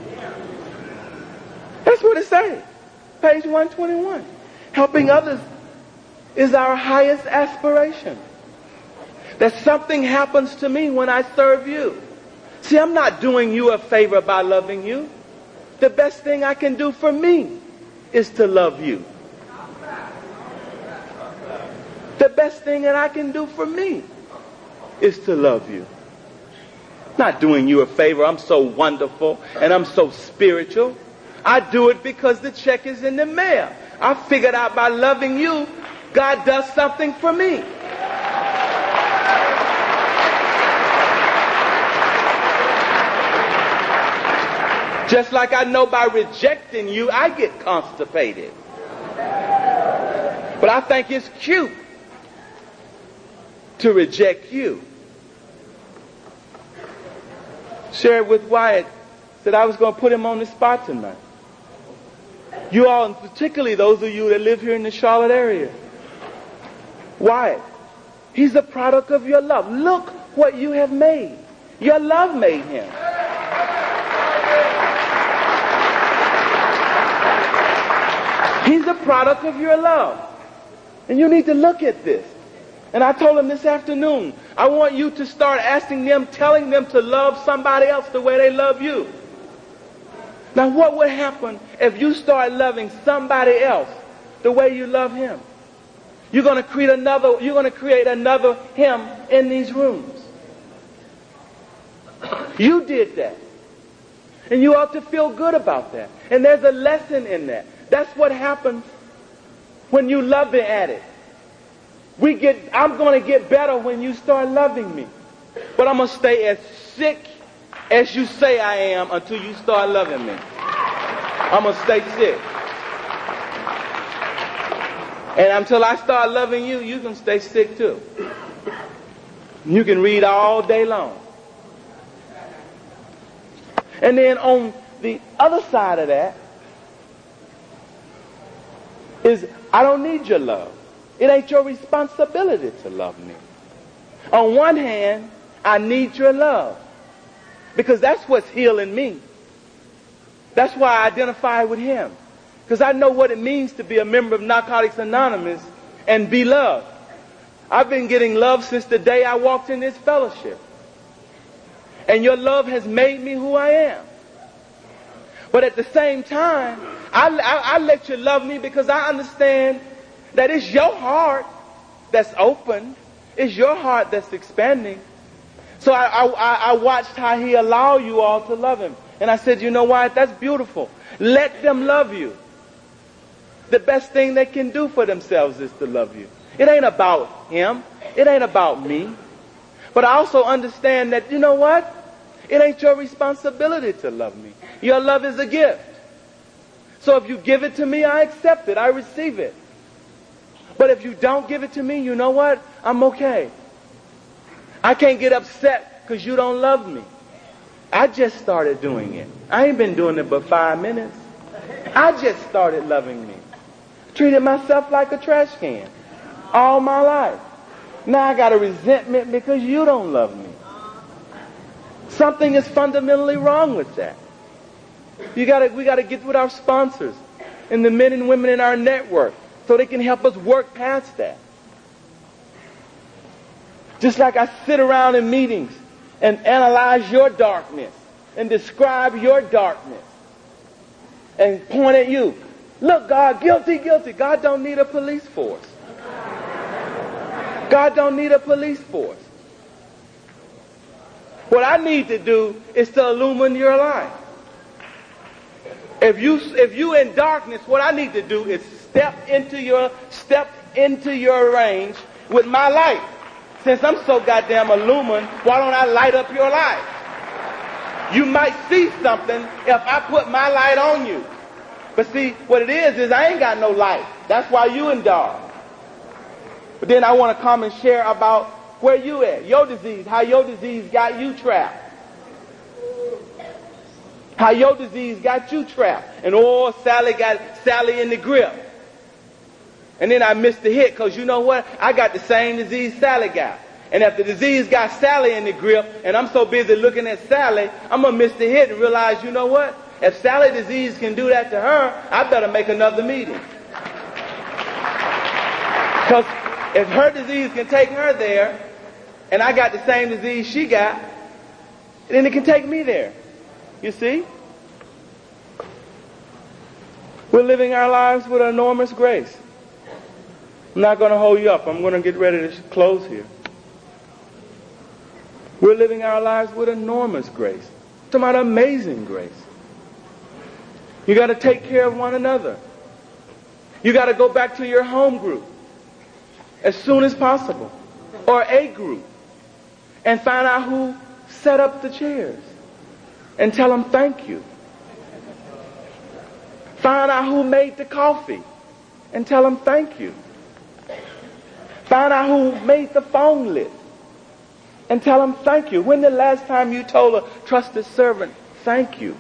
That's what it says. Page 121. Helping others is our highest aspiration. that something happens to me when I serve you. See, I'm not doing you a favor by loving you. The best thing I can do for me is to love you. The best thing that I can do for me is to love you. Not doing you a favor. I'm so wonderful and I'm so spiritual. I do it because the check is in the mail. I figured out by loving you, God does something for me. Just like I know by rejecting you, I get constipated. But I think it's cute to reject you. Shared with Wyatt that I was going to put him on the spot tonight. You all, and particularly those of you that live here in the Charlotte area. Wyatt, he's a product of your love. Look what you have made. Your love made him. He's a product of your love. And you need to look at this. And I told him this afternoon, I want you to start asking them, telling them to love somebody else the way they love you. Now what would happen if you start loving somebody else the way you love him? You're going to create another him in these rooms. You did that. And you ought to feel good about that. And there's a lesson in that. That's what happens when you love the addict. I'm going to get better when you start loving me. But I'm going to stay as sick as you say I am until you start loving me. I'm going to stay sick. And until I start loving you, you can stay sick too. You can read all day long. And then on the other side of that is I don't need your love. It ain't your responsibility to love me. On one hand, I need your love because that's what's healing me. That's why I identify with him, because I know what it means to be a member of Narcotics Anonymous and be loved. I've been getting love since the day I walked in this fellowship. And your love has made me who I am. But at the same time, I let you love me because I understand that it's your heart that's open. It's your heart that's expanding. So I watched how he allowed you all to love him. And I said, you know what? That's beautiful. Let them love you. The best thing they can do for themselves is to love you. It ain't about him. It ain't about me. But I also understand that, you know what? It ain't your responsibility to love me. Your love is a gift. So if you give it to me, I accept it. I receive it. But if you don't give it to me, you know what? I'm okay. I can't get upset because you don't love me. I just started doing it. I ain't been doing it but 5 minutes. I just started loving me. Treated myself like a trash can all my life. Now I got a resentment because you don't love me. Something is fundamentally wrong with that. We got to get with our sponsors and the men and women in our network so they can help us work past that. Just like I sit around in meetings and analyze your darkness and describe your darkness and point at you. Look, God, guilty, guilty. God don't need a police force. God don't need a police force. What I need to do is to illumine your life. If you in darkness, what I need to do is step into your range with my light. Since I'm so goddamn illumined, why don't I light up your life? You might see something if I put my light on you. But see, what it is I ain't got no light. That's why you in dark. But then I want to come and share about where you at, your disease, how your disease got you trapped. How your disease got you trapped. And Sally got Sally in the grip. And then I missed the hit because you know what? I got the same disease Sally got. And if the disease got Sally in the grip and I'm so busy looking at Sally, I'm going to miss the hit and realize, you know what? If Sally disease can do that to her, I better make another meeting. Because if her disease can take her there, and I got the same disease she got, then it can take me there. You see? We're living our lives with enormous grace. I'm not going to hold you up. I'm going to get ready to close here. We're living our lives with enormous grace. Talking about amazing grace. You got to take care of one another. You got to go back to your home group as soon as possible, or a group, and find out who set up the chairs and tell them thank you. Find out who made the coffee and tell them thank you. Find out who made the phone list and tell them thank you. When the last time you told a trusted servant thank you?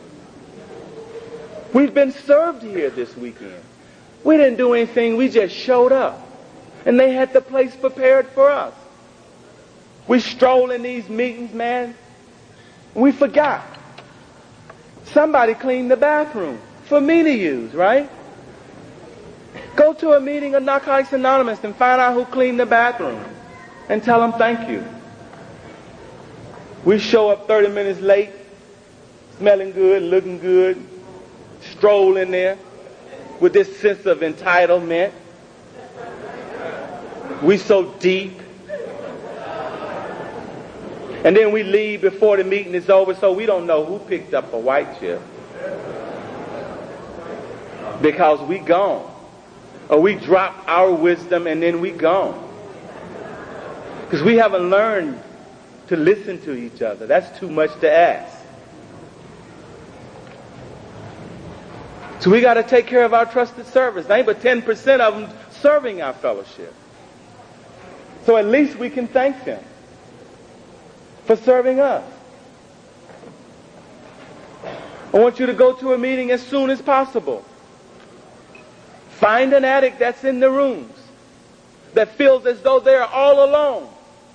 We've been served here this weekend. We didn't do anything. We just showed up. And they had the place prepared for us. We stroll in these meetings, man. We forgot. Somebody cleaned the bathroom for me to use, right? Go to a meeting of Narcotics Anonymous and find out who cleaned the bathroom and tell them thank you. We show up 30 minutes late, smelling good, looking good, stroll in there with this sense of entitlement. We so deep. And then we leave before the meeting is over, so we don't know who picked up a white chip. Because we gone. Or we drop our wisdom and then we gone. Because we haven't learned to listen to each other. That's too much to ask. So we got to take care of our trusted servants. Ain't but 10% of them serving our fellowship. So at least we can thank them for serving us. I want you to go to a meeting as soon as possible. Find an addict that's in the rooms that feels as though they're all alone.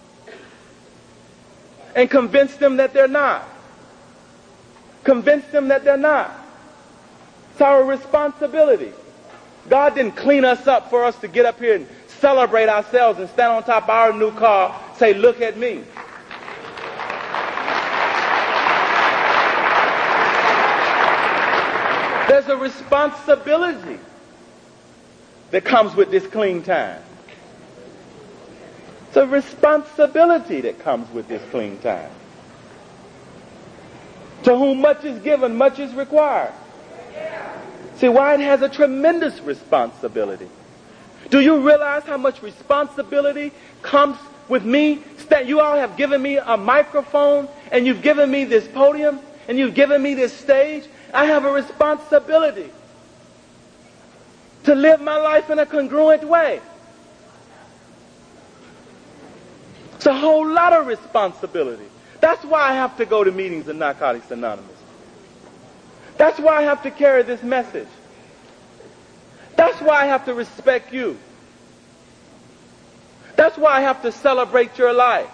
And convince them that they're not. Convince them that they're not. It's our responsibility. God didn't clean us up for us to get up here and celebrate ourselves and stand on top of our new car, say, look at me. There's a responsibility that comes with this clean time. It's a responsibility that comes with this clean time. To whom much is given, much is required. See, Wyatt has a tremendous responsibility. Do you realize how much responsibility comes with me? You all have given me a microphone, and you've given me this podium, and you've given me this stage. I have a responsibility to live my life in a congruent way. It's a whole lot of responsibility. That's why I have to go to meetings of Narcotics Anonymous. That's why I have to carry this message. That's why I have to respect you. That's why I have to celebrate your life.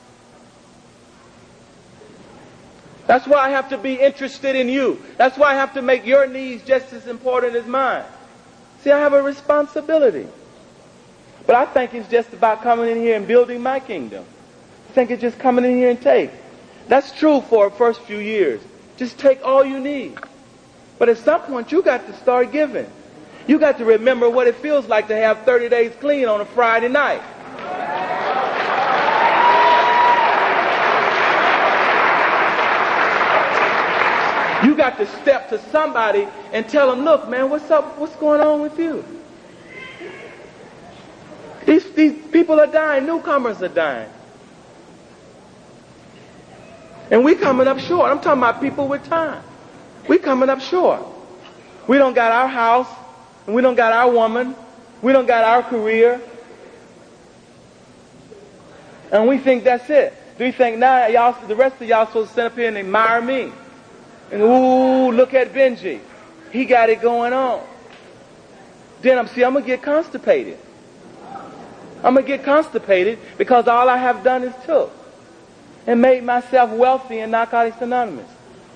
That's why I have to be interested in you. That's why I have to make your needs just as important as mine. See, I have a responsibility. But I think it's just about coming in here and building my kingdom. I think it's just coming in here and take. That's true for the first few years. Just take all you need. But at some point, you got to start giving. You got to remember what it feels like to have 30 days clean on a Friday night. You got to step to somebody and tell them, look, man, what's up? What's going on with you? These people are dying. Newcomers are dying. And we coming up short. I'm talking about people with time. We coming up short. We don't got our house. And we don't got our woman. We don't got our career. And we think that's it. Do you think now y'all, the rest of y'all supposed to sit up here and admire me? And ooh, look at Benji. He got it going on. Then I'm going to get constipated. I'm going to get constipated because all I have done is took and made myself wealthy in Narcotics Anonymous.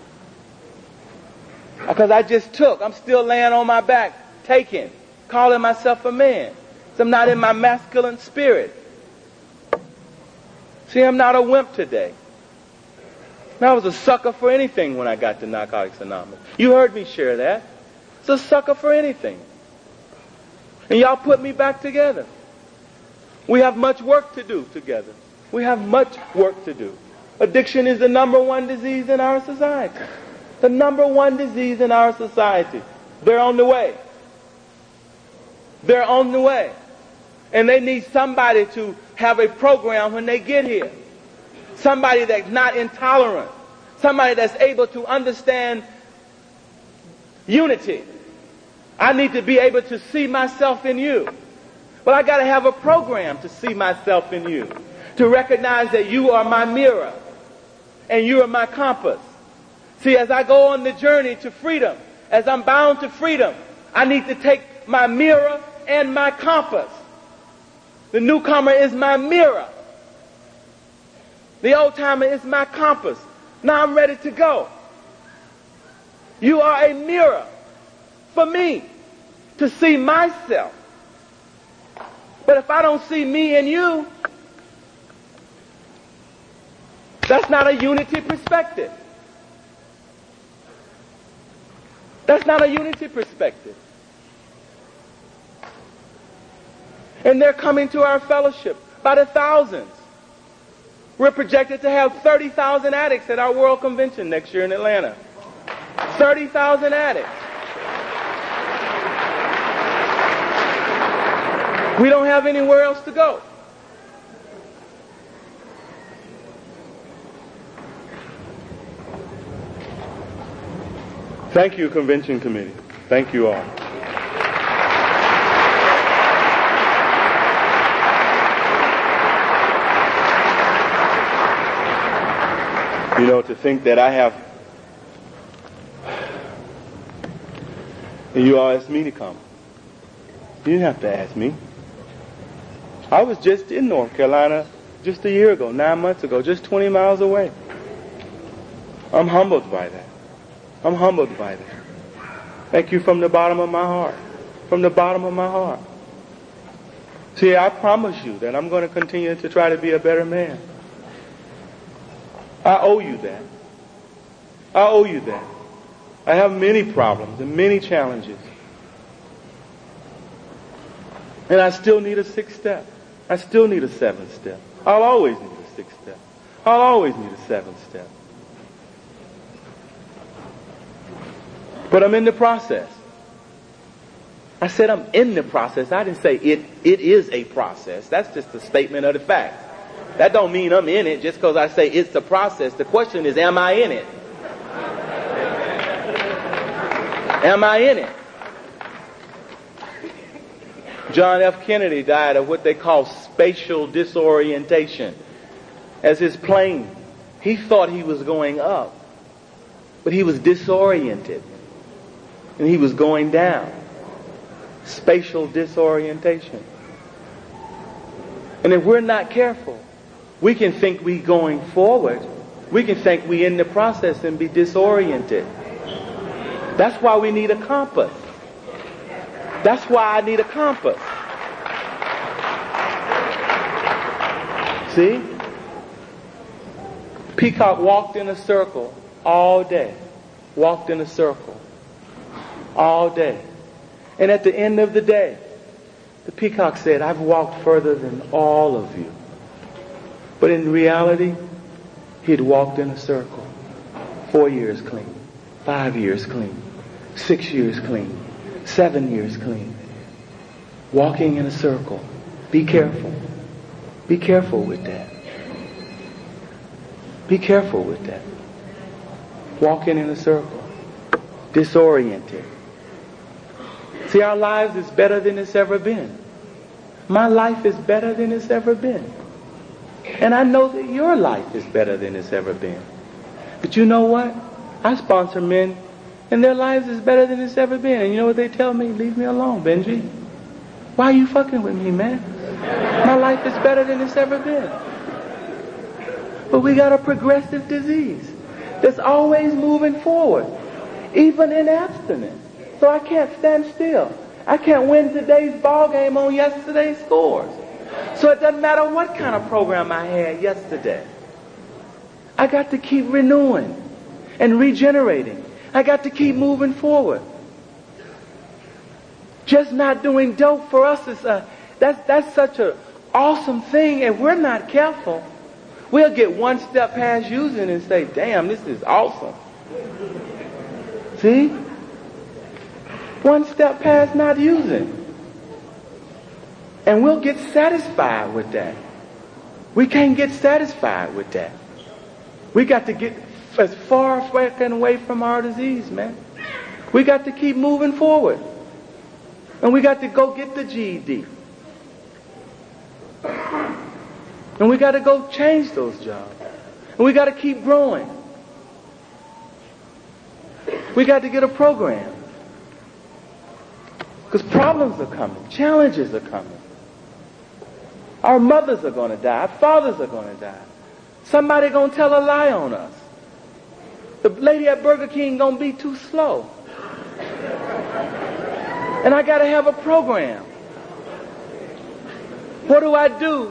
Because I just took. I'm still laying on my back, taking, calling myself a man. So I'm not in my masculine spirit. See, I'm not a wimp today. I was a sucker for anything when I got to Narcotics Anonymous. You heard me share that. I was a sucker for anything. And y'all put me back together. We have much work to do together. We have much work to do. Addiction is the number one disease in our society. The number one disease in our society. They're on the way. They're on the way. And they need somebody to have a program when they get here. Somebody that's not intolerant. Somebody that's able to understand unity. I need to be able to see myself in you. But I got to have a program to see myself in you. To recognize that you are my mirror. And you are my compass. See, as I go on the journey to freedom, as I'm bound to freedom, I need to take my mirror and my compass. The newcomer is my mirror. The old timer is my compass. Now I'm ready to go. You are a mirror for me to see myself. But if I don't see me in you, that's not a unity perspective. That's not a unity perspective. And they're coming to our fellowship by the thousands. We're projected to have 30,000 addicts at our World Convention next year in Atlanta. 30,000 addicts. We don't have anywhere else to go. Thank you, Convention Committee. Thank you all. You know, to think that I have, and you all asked me to come. You didn't have to ask me. I was just in North Carolina just a year ago, 9 months ago, just 20 miles away. I'm humbled by that. I'm humbled by that. Thank you from the bottom of my heart. From the bottom of my heart. See, I promise you that I'm going to continue to try to be a better man. I owe you that. I owe you that. I have many problems and many challenges. And I still need a 6th step. I still need a 7th step. I'll always need a 6th step. I'll always need a 7th step. But I'm in the process. I said I'm in the process. I didn't say it is a process. That's just a statement of the fact. That don't mean I'm in it just because I say it's a process. The question is, am I in it? Am I in it? John F. Kennedy died of what they call spatial disorientation. As his plane, he thought he was going up, but he was disoriented. And he was going down. Spatial disorientation. And if we're not careful, we can think we going forward. We can think we in the process and be disoriented. That's why we need a compass. That's why I need a compass. See? Peacock walked in a circle all day. Walked in a circle all day. And at the end of the day, the peacock said, I've walked further than all of you. But in reality, he had walked in a circle. 4 years clean. 5 years clean. 6 years clean. 7 years clean. Walking in a circle. Be careful. Be careful with that. Be careful with that. Walking in a circle. Disoriented. See, our lives is better than it's ever been. My life is better than it's ever been. And I know that your life is better than it's ever been. But you know what? I sponsor men, and their lives is better than it's ever been. And you know what they tell me? Leave me alone, Benji. Why are you fucking with me, man? My life is better than it's ever been. But we got a progressive disease that's always moving forward, even in abstinence. So I can't stand still. I can't win today's ball game on yesterday's scores. So it doesn't matter what kind of program I had yesterday. I got to keep renewing and regenerating. I got to keep moving forward. Just not doing dope for us is that's such an awesome thing. If we're not careful, we'll get one step past using and say, damn, this is awesome. See? One step past not using. And we'll get satisfied with that. We can't get satisfied with that. We got to get as far away from our disease, man. We got to keep moving forward. And we got to go get the GED. And we got to go change those jobs. And we got to keep growing. We got to get a program. Because problems are coming. Challenges are coming. Our mothers are going to die. Our fathers are going to die. Somebody going to tell a lie on us. The lady at Burger King going to be too slow. And I got to have a program. What do I do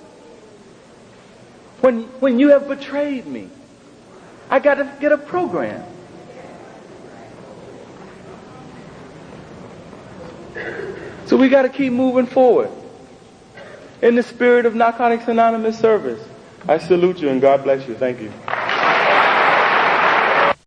when you have betrayed me? I got to get a program. So we got to keep moving forward. In the spirit of Narcotics Anonymous service, I salute you and God bless you. Thank you.